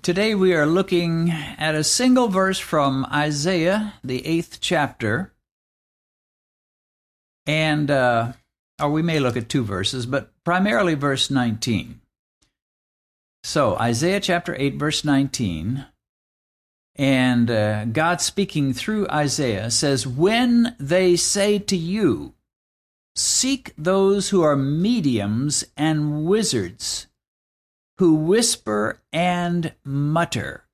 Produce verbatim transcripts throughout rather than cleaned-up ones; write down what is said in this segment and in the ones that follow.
Today we are looking at a single verse from Isaiah, the eighth chapter. And, uh, or we may look at two verses, but primarily verse nineteen. So, Isaiah chapter eight, verse nineteen, and uh, God speaking through Isaiah says, "When they say to you, seek those who are mediums and wizards, who whisper and mutter."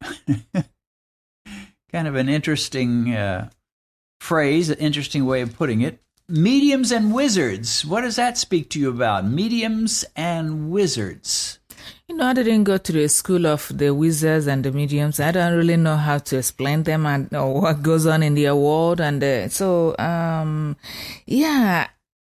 Kind of an interesting uh, phrase, an interesting way of putting it. Mediums and wizards. What does that speak to you about? Mediums and wizards. You know, I didn't go to the school of the wizards and the mediums. I don't really know how to explain them and or what goes on in their world. And uh, so, um, yeah,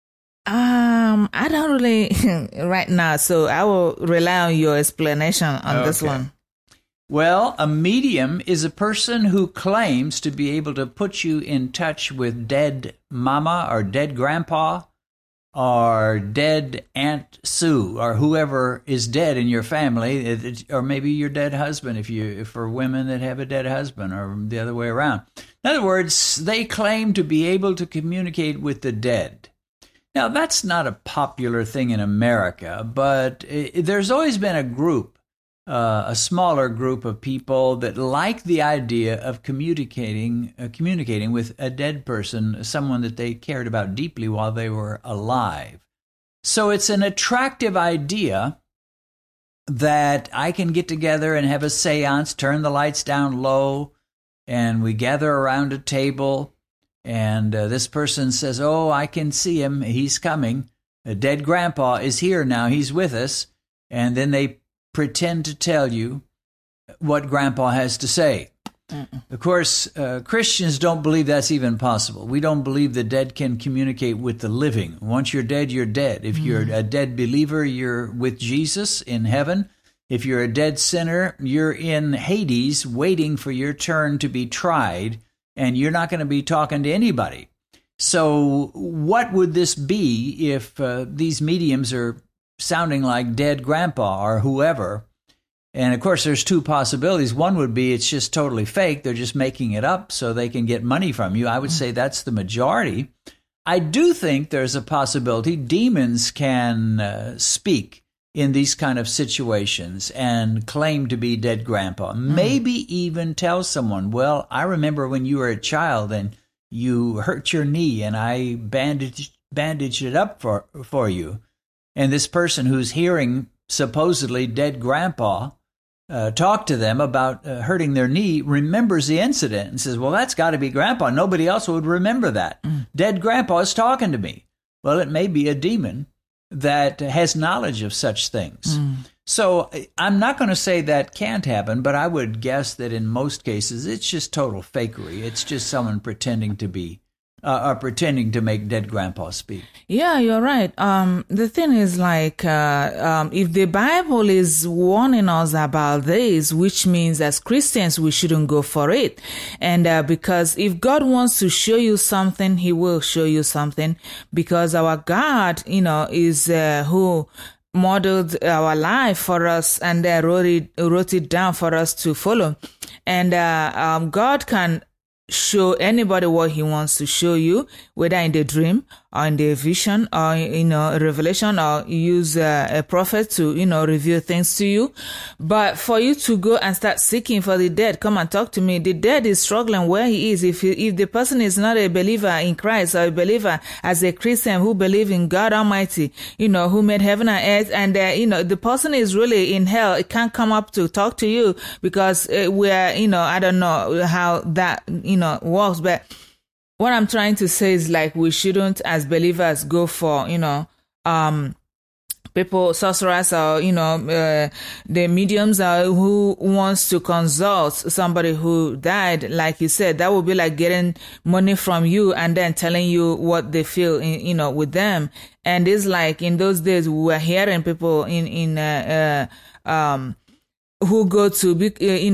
um, I don't really right now. So I will rely on your explanation on Okay. this one. Well, a medium is a person who claims to be able to put you in touch with dead mama or dead grandpa or dead Aunt Sue or whoever is dead in your family, or maybe your dead husband if you for women that have a dead husband, or the other way around. In other words, they claim to be able to communicate with the dead. Now, that's not a popular thing in America, but it, there's always been a group, Uh, a smaller group of people that like the idea of communicating uh, communicating with a dead person, someone that they cared about deeply while they were alive. So it's an attractive idea that I can get together and have a seance, turn the lights down low, and we gather around a table, and uh, this person says, "Oh, I can see him. He's coming. A dead grandpa is here now. He's with us." And then they pretend to tell you what grandpa has to say. Mm-mm. Of course, uh, Christians don't believe that's even possible. We don't believe the dead can communicate with the living. Once you're dead, you're dead. If mm. you're a dead believer, you're with Jesus in heaven. If you're a dead sinner, you're in Hades waiting for your turn to be tried, and you're not going to be talking to anybody. So what would this be if uh, these mediums are sounding like dead grandpa or whoever? And of course, there's two possibilities. One would be it's just totally fake. They're just making it up so they can get money from you. I would say that's the majority. I do think there's a possibility demons can uh, speak in these kind of situations and claim to be dead grandpa. Mm. Maybe even tell someone, "Well, I remember when you were a child and you hurt your knee and I bandaged, bandaged it up for, for you." And this person who's hearing supposedly dead grandpa uh, talk to them about uh, hurting their knee remembers the incident and says, "Well, that's got to be grandpa. Nobody else would remember that. Mm. Dead grandpa is talking to me." Well, it may be a demon that has knowledge of such things. Mm. So I'm not going to say that can't happen, but I would guess that in most cases it's just total fakery. It's just someone pretending to be Uh, are pretending to make dead grandpa speak. Yeah, you're right. Um, the thing is like, uh, um, if the Bible is warning us about this, which means as Christians, we shouldn't go for it. And, uh, because if God wants to show you something, he will show you something, because our God, you know, is, uh, who modeled our life for us and uh, wrote it, wrote it down for us to follow. And, uh, um, God can show anybody what he wants to show you, whether in the dream or in the vision or, you know, a revelation, or use uh, a prophet to, you know, reveal things to you. But for you to go and start seeking for the dead, come and talk to me. The dead is struggling where he is. If he, if the person is not a believer in Christ or a believer as a Christian who believes in God Almighty, you know, who made heaven and earth, and, uh, you know, the person is really in hell, it can't come up to talk to you because uh, we're, you know, I don't know how that, you know, works, but what I'm trying to say is like we shouldn't as believers go for, you know, um, people, sorcerers or, you know, uh, the mediums uh, who wants to consult somebody who died. Like you said, that would be like getting money from you and then telling you what they feel, in, you know, with them. And it's like in those days we were hearing people in, in, uh, uh um, who go to, you know,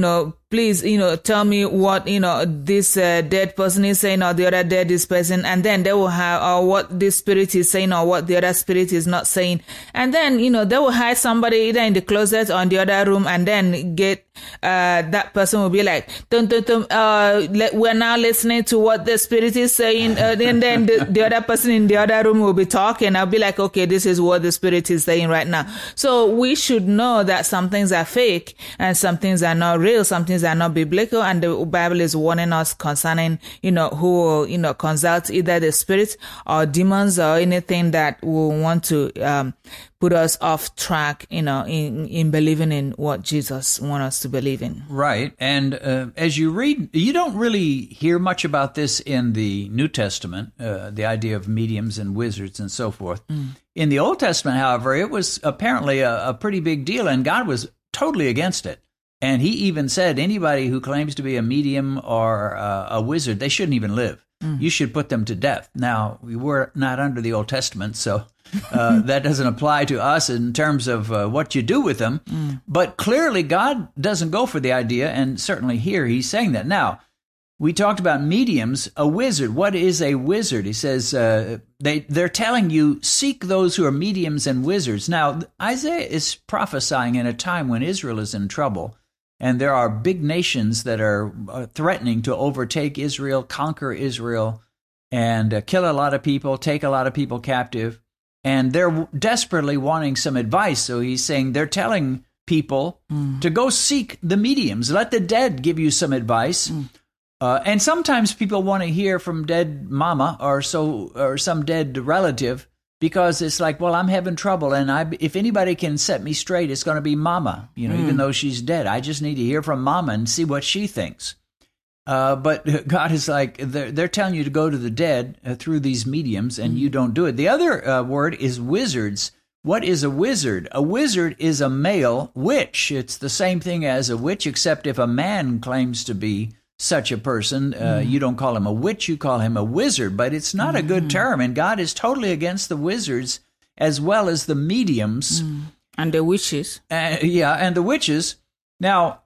please, you know, tell me what, you know, this uh, dead person is saying or the other dead is person. And then they will have, or what this spirit is saying or what the other spirit is not saying. And then, you know, they will hide somebody either in the closet or in the other room and then get, uh, that person will be like, dun, dun, dun, uh, le- we're now listening to what the spirit is saying. Uh, and then the, the other person in the other room will be talking. I'll be like, okay, this is what the spirit is saying right now. So we should know that some things are fake and some things are not real. Some things are not biblical, and the Bible is warning us concerning, you know, who will, you know, consult either the spirits or demons or anything that will want to um, put us off track, you know, in, in believing in what Jesus wants us to believe in. Right. And uh, as you read, you don't really hear much about this in the New Testament, uh, the idea of mediums and wizards and so forth. Mm. In the Old Testament, however, it was apparently a, a pretty big deal, and God was totally against it. And he even said anybody who claims to be a medium or uh, a wizard, they shouldn't even live. Mm. You should put them to death. Now, we were not under the Old Testament, so uh, that doesn't apply to us in terms of uh, what you do with them. Mm. But clearly, God doesn't go for the idea, and certainly here he's saying that. Now, we talked about mediums, a wizard. What is a wizard? He says uh, they, they're telling you, seek those who are mediums and wizards. Now, Isaiah is prophesying in a time when Israel is in trouble. And there are big nations that are threatening to overtake Israel, conquer Israel, and uh, kill a lot of people, take a lot of people captive. And they're desperately wanting some advice. So he's saying they're telling people mm. to go seek the mediums. Let the dead give you some advice. Mm. Uh, and sometimes people want to hear from dead mama or so or some dead relative, because it's like, well, I'm having trouble, and I, if anybody can set me straight, it's going to be Mama, you know, mm. even though she's dead. I just need to hear from Mama and see what she thinks. Uh, but God is like, they're, they're telling you to go to the dead uh, through these mediums, and mm. you don't do it. The other uh, word is wizards. What is a wizard? A wizard is a male witch. It's the same thing as a witch, except if a man claims to be such a person, uh, mm. you don't call him a witch, you call him a wizard, but it's not mm. a good term, and God is totally against the wizards as well as the mediums. Mm. And the witches. Uh, yeah, and the witches. Now,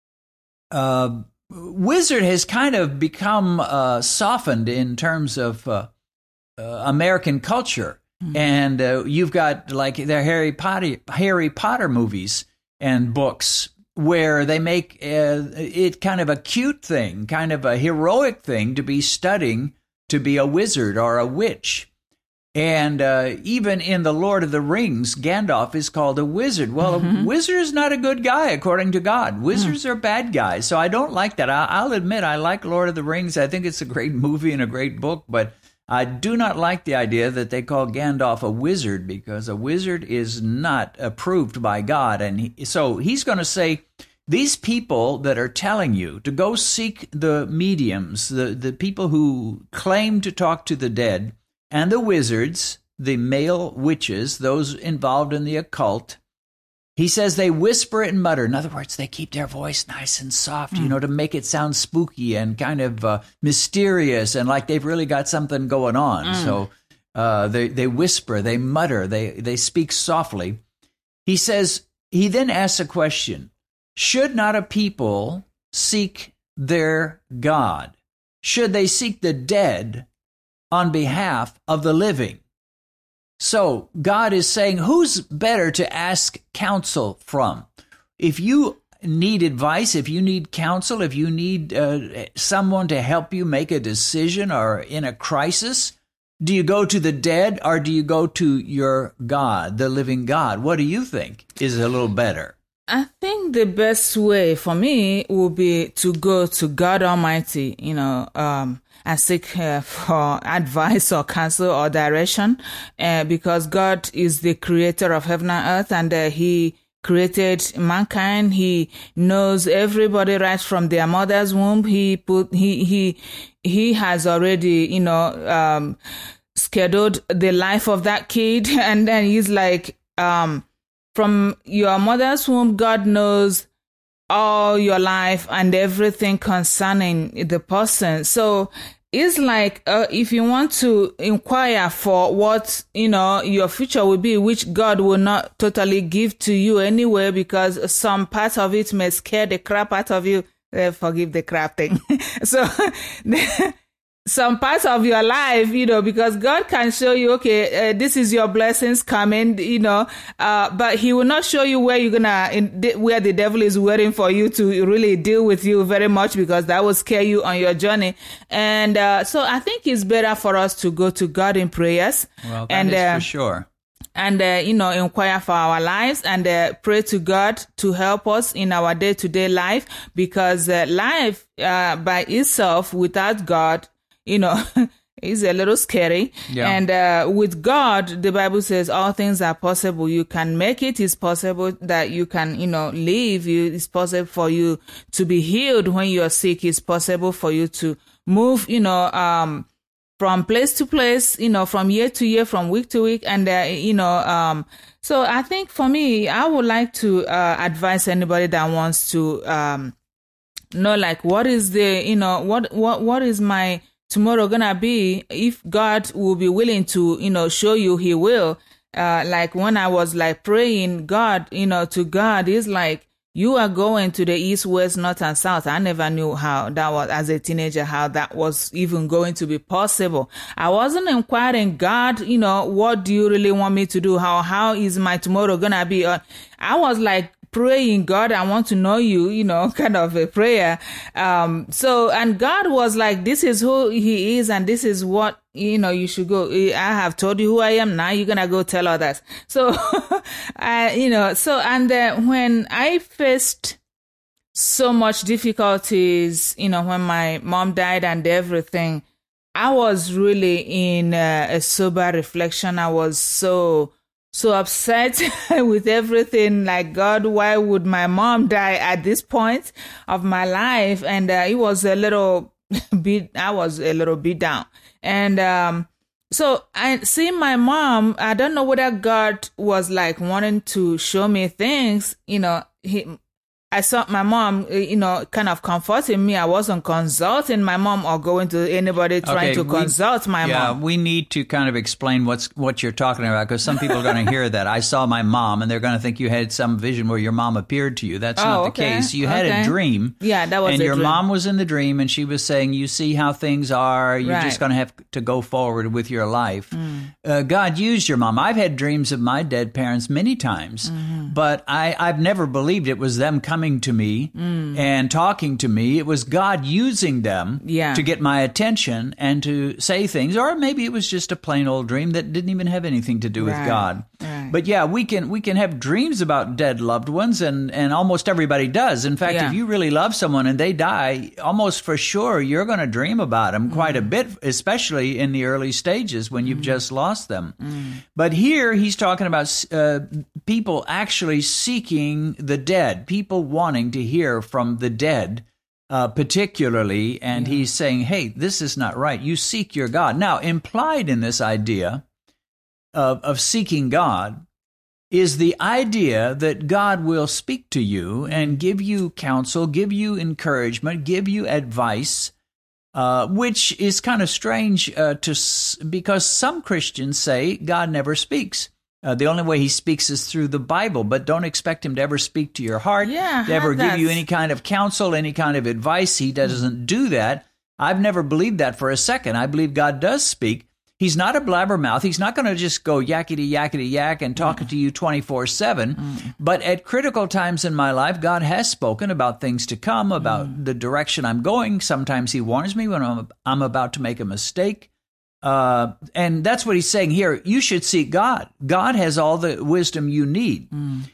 uh, wizard has kind of become uh, softened in terms of uh, uh, American culture, mm. and uh, you've got like the Harry Potter, Harry Potter movies and books, where they make uh, it kind of a cute thing, kind of a heroic thing to be studying to be a wizard or a witch. And uh, even in The Lord of the Rings, Gandalf is called a wizard. Well, mm-hmm. a wizard is not a good guy, according to God. Wizards mm. are bad guys, so I don't like that. I- I'll admit I like Lord of the Rings. I think it's a great movie and a great book, but I do not like the idea that they call Gandalf a wizard, because a wizard is not approved by God. And he, so he's going to say, these people that are telling you to go seek the mediums, the, the people who claim to talk to the dead, and the wizards, the male witches, those involved in the occult, he says they whisper and mutter. In other words, they keep their voice nice and soft, mm. you know, to make it sound spooky and kind of uh, mysterious and like they've really got something going on. Mm. So uh, they, they whisper, they mutter, they, they speak softly. He says, he then asks a question, should not a people seek their God? Should they seek the dead on behalf of the living? So God is saying, who's better to ask counsel from? If you need advice, if you need counsel, if you need uh, someone to help you make a decision or in a crisis, do you go to the dead or do you go to your God, the living God? What do you think is a little better? I think the best way for me would be to go to God Almighty, you know, um, and seek uh, for advice or counsel or direction, uh, because God is the creator of heaven and earth, and uh, he created mankind. He knows everybody right from their mother's womb. He put, he, he, he has already, you know, um, scheduled the life of that kid. And then he's like, um, from your mother's womb, God knows all your life and everything concerning the person. So it's like uh, if you want to inquire for what, you know, your future will be, which God will not totally give to you anyway, because some part of it may scare the crap out of you. uh, forgive the crap thing. So some parts of your life, you know, because God can show you, okay, uh, this is your blessings coming, you know, uh, but he will not show you where you're gonna, in, where the devil is waiting for you to really deal with you very much, because that will scare you on your journey. And uh, so I think it's better for us to go to God in prayers. Well, that and, is uh, for sure. And, uh, you know, inquire for our lives and uh, pray to God to help us in our day-to-day life, because uh, life uh, by itself without God, you know, is a little scary. Yeah. And uh, with God, the Bible says all things are possible. You can make it. It's possible that you can, you know, live. It's possible for you to be healed when you are sick. It's possible for you to move, you know, um, from place to place, you know, from year to year, from week to week. And, uh, you know, um, so I think for me, I would like to uh, advise anybody that wants to um, know, like, what is the, you know, what, what, what is my tomorrow gonna be? If God will be willing to, you know, show you, he will. Uh, like when I was like praying God, you know, to God, is like, you are going to the east, west, north, and south. I never knew how that was, as a teenager, how that was even going to be possible. I wasn't inquiring, God, you know, what do you really want me to do? How, how is my tomorrow gonna be? Uh, I was like, praying, God, I want to know you, you know, kind of a prayer. Um, so, and God was like, this is who he is, and this is what, you know, you should go. I have told you who I am. Now you're going to go tell others. So, I, you know, so, and uh, when I faced so much difficulties, you know, when my mom died and everything, I was really in uh, a sober reflection. I was so, so upset with everything. Like, God, why would my mom die at this point of my life? And uh, it was a little bit, I was a little bit down. And um, so I see my mom, I don't know whether God was like wanting to show me things, you know, he, I saw my mom, you know, kind of comforting me. I wasn't consulting my mom or going to anybody trying Okay, to we- consult my Yeah, mom. we need to kind of explain what's what you're talking about, because some people are going to hear that. I saw my mom, and they're going to think you had some vision where your mom appeared to you. That's Oh, not the okay, case. You had okay. a dream. Yeah, that was And a your dream. mom was in the dream, and she was saying, you see how things are. You're Right. just going to have to go forward with your life. Mm. Uh, God used your mom. I've had dreams of my dead parents many times, Mm-hmm. but I, I've never believed it was them coming to me and talking to me. It was God using them Yeah. to get my attention and to say things. Or maybe it was just a plain old dream that didn't even have anything to do with Right, God. right. But yeah, we can we can have dreams about dead loved ones, and, and almost everybody does. In fact, Yeah. if you really love someone and they die, almost for sure you're going to dream about them quite a bit, especially in the early stages when you've just lost them. But here he's talking about uh, people actually seeking the dead, people wanting to hear from the dead. Uh, particularly, and he's saying, hey, this is not right. You seek your God. Now, implied in this idea of, of seeking God is the idea that God will speak to you and give you counsel, give you encouragement, give you advice, uh, which is kind of strange uh, to s- because some Christians say God never speaks. Uh, the only way he speaks is through the Bible, but don't expect him to ever speak to your heart, Yeah, to ever give you that's- any kind of counsel, any kind of advice. He doesn't do that. I've never believed that for a second. I believe God does speak. He's not a blabbermouth. He's not going to just go yakety, yakety, yak and talk to you twenty-four seven. But at critical times in my life, God has spoken about things to come, about the direction I'm going. Sometimes he warns me when I'm, I'm about to make a mistake. Uh, and that's what he's saying here. You should seek God. God has all the wisdom you need.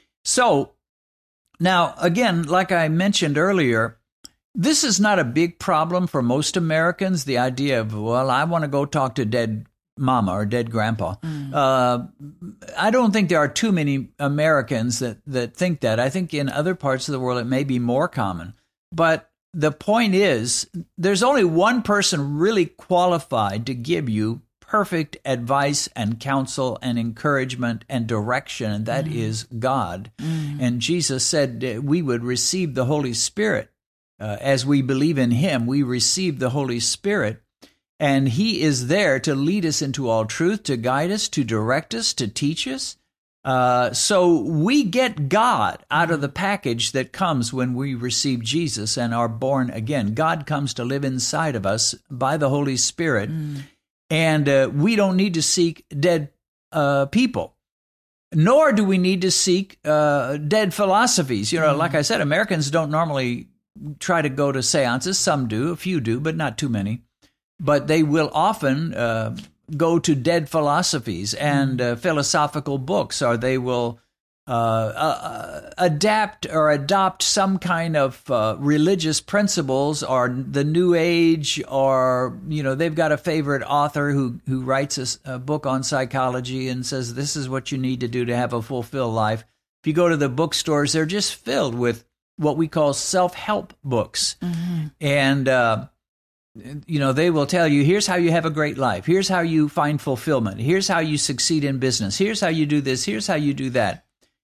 So now, again, like I mentioned earlier, this is not a big problem for most Americans. The idea of, well, I want to go talk to dead mama or dead grandpa. Uh, I don't think there are too many Americans that, that think that. I think in other parts of the world it may be more common. But the point is, there's only one person really qualified to give you perfect advice and counsel and encouragement and direction, and that is God. And Jesus said uh, we would receive the Holy Spirit. Uh, as we believe in him, we receive the Holy Spirit, and he is there to lead us into all truth, to guide us, to direct us, to teach us. Uh, so we get God out of the package that comes when we receive Jesus and are born again. God comes to live inside of us by the Holy Spirit, mm. and uh, we don't need to seek dead uh, people, nor do we need to seek uh, dead philosophies. You know, mm. like I said, Americans don't normally try to go to seances. Some do, a few do, but not too many. But they will often uh, go to dead philosophies and uh, philosophical books, or they will uh, uh, adapt or adopt some kind of uh, religious principles or the New Age, or, you know, they've got a favorite author who, who writes a, a book on psychology and says, this is what you need to do to have a fulfilled life. If you go to the bookstores, they're just filled with what we call self-help books. Mm-hmm. And, uh, you know, they will tell you, here's how you have a great life. Here's how you find fulfillment. Here's how you succeed in business. Here's how you do this. Here's how you do that.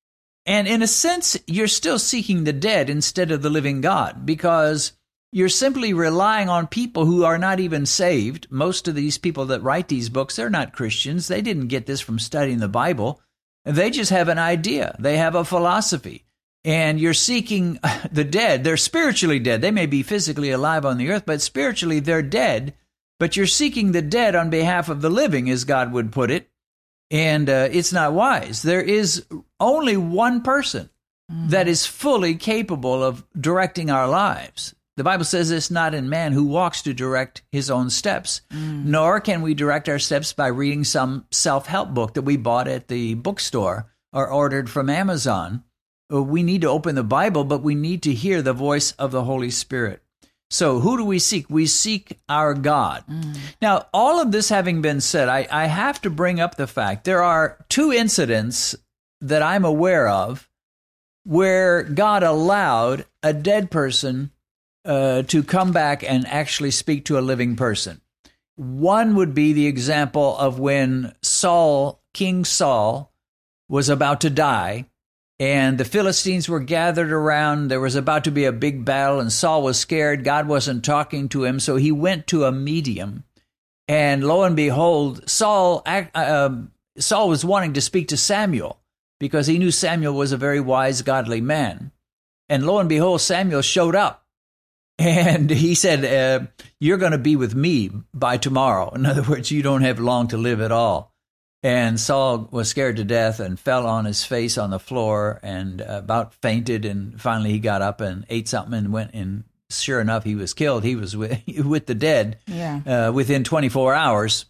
And in a sense, you're still seeking the dead instead of the living God, because you're simply relying on people who are not even saved. Most of these people that write these books, they're not Christians. They didn't get this from studying the Bible. They just have an idea. They have a philosophy. And you're seeking the dead. They're spiritually dead. They may be physically alive on the earth, but spiritually they're dead. But you're seeking the dead on behalf of the living, as God would put it. And uh, it's not wise. There is only one person mm. that is fully capable of directing our lives. The Bible says it's not in man who walks to direct his own steps, mm. nor can we direct our steps by reading some self-help book that we bought at the bookstore or ordered from Amazon. We need to open the Bible, but we need to hear the voice of the Holy Spirit. So who do we seek? We seek our God. Mm. Now, all of this having been said, I, I have to bring up the fact there are two incidents that I'm aware of where God allowed a dead person uh, to come back and actually speak to a living person. One would be the example of when Saul, King Saul, was about to die, and the Philistines were gathered around. There was about to be a big battle, and Saul was scared. God wasn't talking to him, so he went to a medium. And lo and behold, Saul, uh, Saul was wanting to speak to Samuel because he knew Samuel was a very wise, godly man. And lo and behold, Samuel showed up. And he said, uh, you're going to be with me by tomorrow. In other words, you don't have long to live at all. And Saul was scared to death and fell on his face on the floor and about fainted. And finally he got up and ate something and went, and sure enough, he was killed. He was with, with the dead yeah. uh, within twenty-four hours.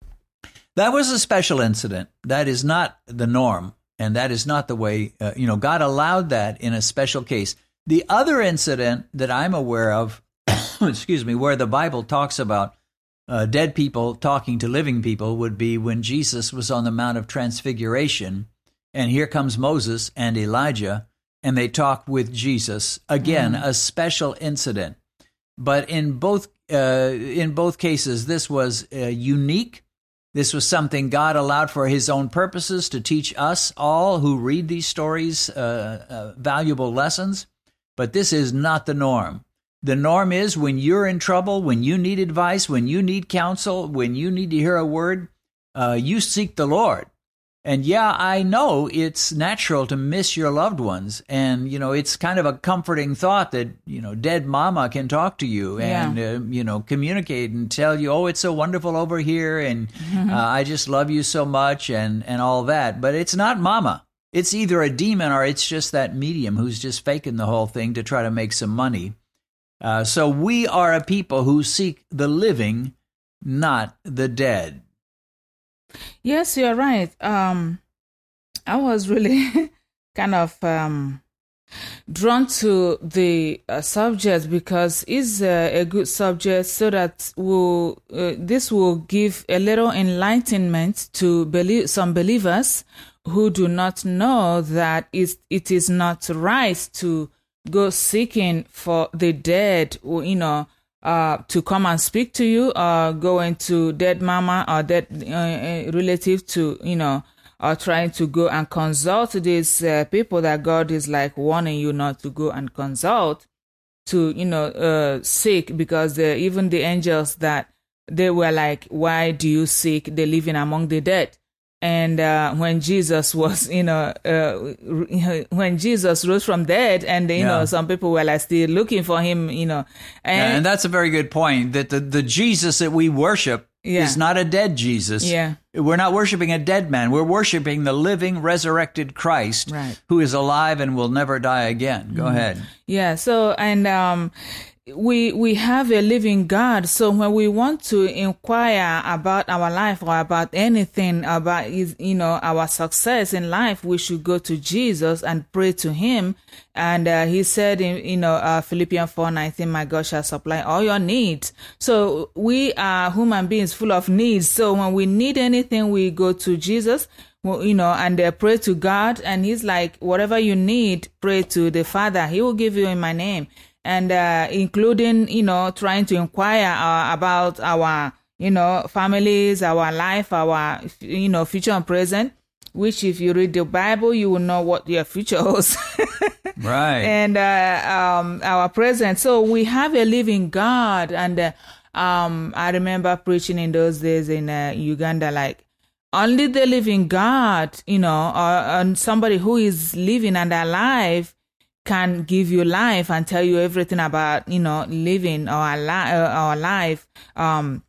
That was a special incident. That is not the norm. And that is not the way, uh, you know, God allowed that in a special case. The other incident that I'm aware of, excuse me, where the Bible talks about Uh, dead people talking to living people would be when Jesus was on the Mount of Transfiguration, and here comes Moses and Elijah, and they talk with Jesus. Again, mm. a special incident. But in both uh, in both cases, this was uh, unique. This was something God allowed for his own purposes to teach us all who read these stories uh, uh, valuable lessons. But this is not the norm. The norm is when you're in trouble, when you need advice, when you need counsel, when you need to hear a word, uh, you seek the Lord. And yeah, I know it's natural to miss your loved ones. And, you know, it's kind of a comforting thought that, you know, dead mama can talk to you and, yeah. uh, you know, communicate and tell you, oh, it's so wonderful over here. And mm-hmm. uh, I just love you so much and, and all that. But it's not mama. It's either a demon or it's just that medium who's just faking the whole thing to try to make some money. Uh, so we are a people who seek the living, not the dead. Yes, you're right. Um, I was really kind of um, drawn to the uh, subject because it's uh, a good subject, so that we'll, uh, this will give a little enlightenment to belie- some believers who do not know that it, it is not right to go seeking for the dead, or, you know, uh, to come and speak to you, or going to dead mama or dead uh, relative to, you know, or trying to go and consult these uh, people that God is like warning you not to go and consult, to, you know, uh, seek, because the, even the angels that they were like, why do you seek the living among the dead? And uh, when Jesus was, you know, uh, when Jesus rose from dead, and you yeah. know, some people were like still looking for him, you know. And, yeah, and that's a very good point. That the, the Jesus that we worship yeah. is not a dead Jesus. Yeah, we're not worshiping a dead man. We're worshiping the living, resurrected Christ, right. who is alive and will never die again. Go mm. ahead. Yeah. So and. um We we have a living God, so when we want to inquire about our life or about anything about you know our success in life, we should go to Jesus and pray to Him. And uh, He said in you know uh, Philippians four nineteen, "My God shall supply all your needs." So we are human beings full of needs. So when we need anything, we go to Jesus. Well, you know, and uh, pray to God, and He's like, whatever you need, pray to the Father. He will give you in my name. And uh, including, you know, trying to inquire uh, about our, you know, families, our life, our, you know, future and present, which if you read the Bible, you will know what your future holds. Right. And uh, um, our present. So we have a living God. And uh, um, I remember preaching in those days in uh, Uganda, like, only the living God, you know, or, or somebody who is living and alive can give you life and tell you everything about, you know, living our, li- our life. Um,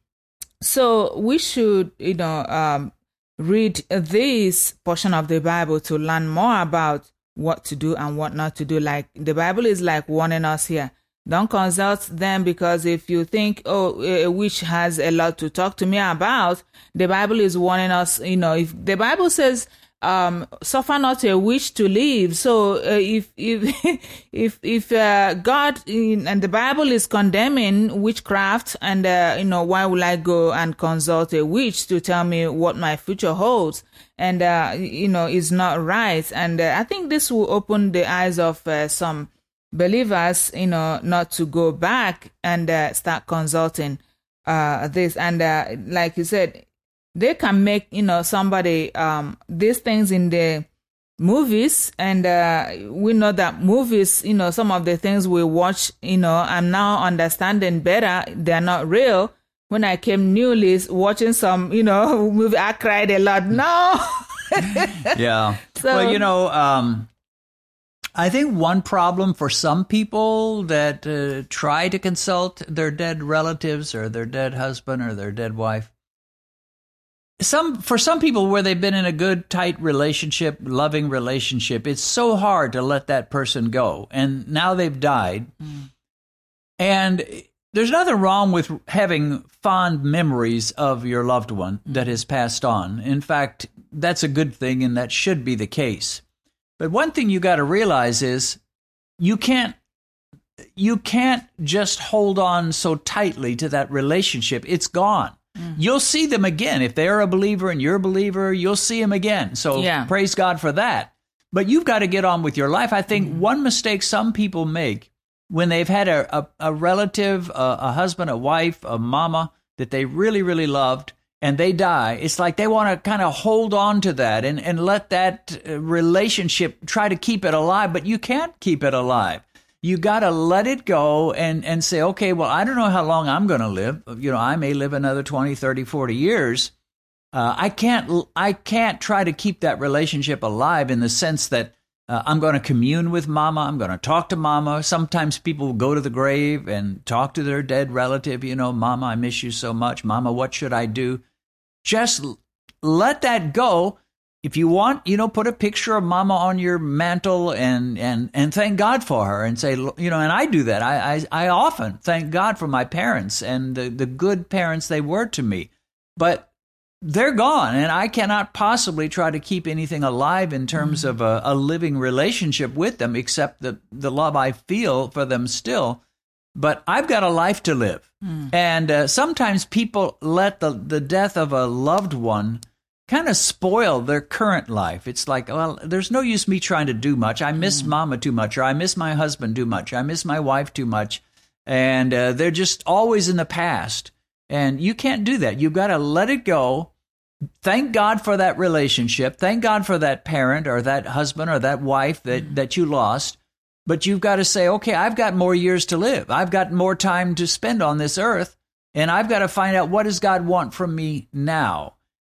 so we should, you know, um, read this portion of the Bible to learn more about what to do and what not to do. Like the Bible is like warning us here. Don't consult them, because if you think, oh, a witch has a lot to talk to me about, the Bible is warning us, you know, if the Bible says, Um, suffer not a witch to live. So uh, if if if if uh, God in, and the Bible is condemning witchcraft, and uh, you know, why will I go and consult a witch to tell me what my future holds? And uh, you know, it's not right. And uh, I think this will open the eyes of uh, some believers, you know, not to go back and uh, start consulting uh, this. And uh, like you said, they can make, you know, somebody, um, these things in the movies. And uh, we know that movies, you know, some of the things we watch, you know, I'm now understanding better, they're not real. When I came newly watching some, you know, movie, I cried a lot. No. Yeah. So, well, you know, um, I think one problem for some people that uh, try to consult their dead relatives or their dead husband or their dead wife, Some for some people where they've been in a good, tight relationship, loving relationship, it's so hard to let that person go. And now they've died. Mm. And there's nothing wrong with having fond memories of your loved one that has passed on. In fact, that's a good thing, and that should be the case. But one thing you got to realize is you can't you can't just hold on so tightly to that relationship. It's gone. Mm-hmm. You'll see them again. If they're a believer and you're a believer, you'll see them again. So yeah. Praise God for that. But you've got to get on with your life. I think mm-hmm. one mistake some people make when they've had a, a, a relative, a, a husband, a wife, a mama that they really, really loved, and they die, it's like they want to kind of hold on to that and, and let that relationship, try to keep it alive. But you can't keep it alive. You got to let it go and, and say, okay, well, I don't know how long I'm going to live. You know, I may live another twenty, thirty, forty years. Uh, I can't I can't try to keep that relationship alive in the sense that uh, I'm going to commune with Mama. I'm going to talk to Mama. Sometimes people go to the grave and talk to their dead relative. You know, Mama, I miss you so much. Mama, what should I do? Just let that go. If you want, you know, put a picture of Mama on your mantle and, and, and thank God for her and say, you know, and I do that. I, I, I often thank God for my parents and the, the good parents they were to me. But they're gone, and I cannot possibly try to keep anything alive in terms mm-hmm. of a, a living relationship with them, except the, the love I feel for them still. But I've got a life to live. Mm. And uh, sometimes people let the, the death of a loved one kind of spoil their current life. It's like, well, there's no use me trying to do much. I miss mm. Mama too much, or I miss my husband too much. I miss my wife too much. And uh, they're just always in the past. And you can't do that. You've got to let it go. Thank God for that relationship. Thank God for that parent or that husband or that wife that, mm. that you lost. But you've got to say, okay, I've got more years to live. I've got more time to spend on this earth. And I've got to find out, what does God want from me now?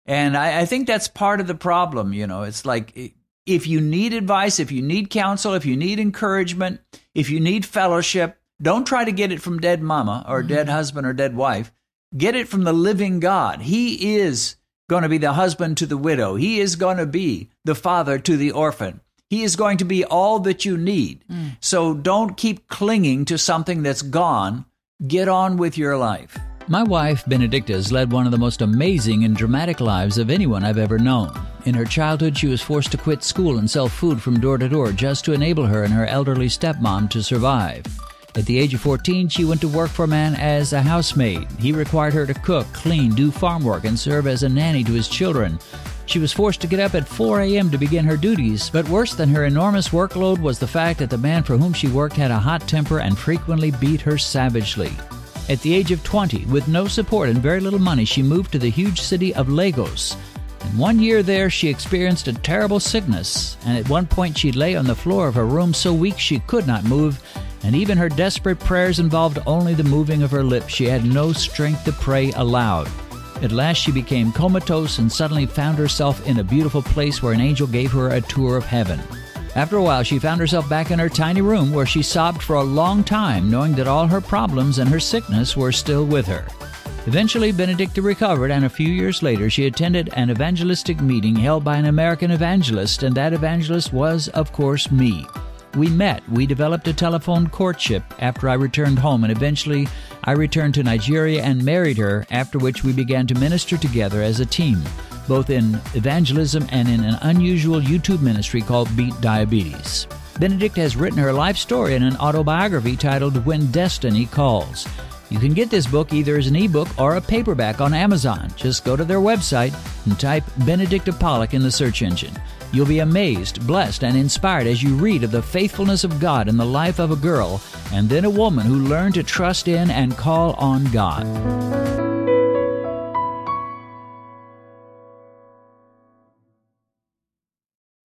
And I, I think that's part of the problem. You know, it's like if you need advice, if you need counsel, if you need encouragement, if you need fellowship, don't try to get it from dead mama or mm-hmm. dead husband or dead wife. Get it from the living God. He is going to be the husband to the widow. He is going to be the father to the orphan. He is going to be all that you need. Mm. So don't keep clinging to something that's gone. Get on with your life. My wife, Benedicta, has led one of the most amazing and dramatic lives of anyone I've ever known. In her childhood, she was forced to quit school and sell food from door to door just to enable her and her elderly stepmom to survive. At the age of fourteen, she went to work for a man as a housemaid. He required her to cook, clean, do farm work, and serve as a nanny to his children. She was forced to get up at four a.m. to begin her duties, but worse than her enormous workload was the fact that the man for whom she worked had a hot temper and frequently beat her savagely. At the age of twenty, with no support and very little money, she moved to the huge city of Lagos. In one year there, she experienced a terrible sickness, and at one point she lay on the floor of her room so weak she could not move, and even her desperate prayers involved only the moving of her lips. She had no strength to pray aloud. At last she became comatose and suddenly found herself in a beautiful place where an angel gave her a tour of heaven. After a while, she found herself back in her tiny room where she sobbed for a long time, knowing that all her problems and her sickness were still with her. Eventually, Benedicta recovered, and a few years later, she attended an evangelistic meeting held by an American evangelist, and that evangelist was, of course, me. We met, we developed a telephone courtship after I returned home, and eventually I returned to Nigeria and married her, after which we began to minister together as a team, both in evangelism and in an unusual YouTube ministry called Beat Diabetes. Benedicta has written her life story in an autobiography titled When Destiny Calls. You can get this book either as an ebook or a paperback on Amazon. Just go to their website and type Benedicta Pollock in the search engine. You'll be amazed, blessed, and inspired as you read of the faithfulness of God in the life of a girl and then a woman who learned to trust in and call on God.